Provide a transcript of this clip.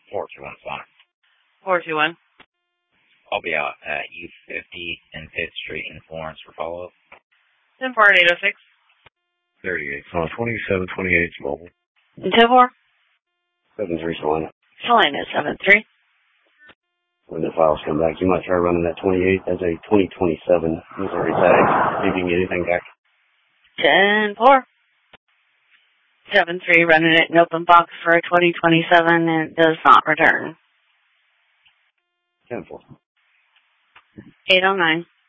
421 Sonic. 421. I'll be out at U50 and 5th Street in Florence for follow-up. 10-4-806. 38. 2728 mobile. 10-4. 7-3 Salina. Salina 7-3. When the files come back, you might try running that 28 as a 2027 Missouri tag. See if you can get anything back. 10-4. 7-3, running it in open box for a 2027 and it does not return. 10-4. 809.